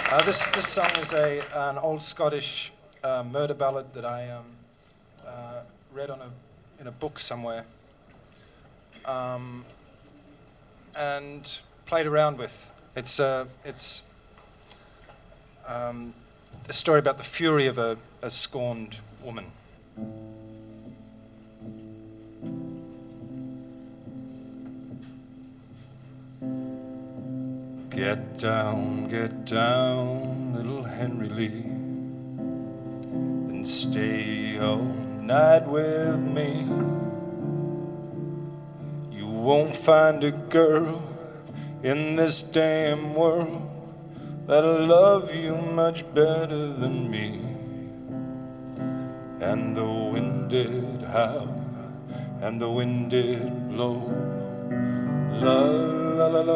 This song is an old Scottish murder ballad that I read in a book somewhere and played around with. It's a story about the fury of a scorned woman. Get down, little Henry Lee, and stay all night with me. You won't find a girl in this damn world that'll love you much better than me. And the wind did howl, and the wind did blow, la la la la.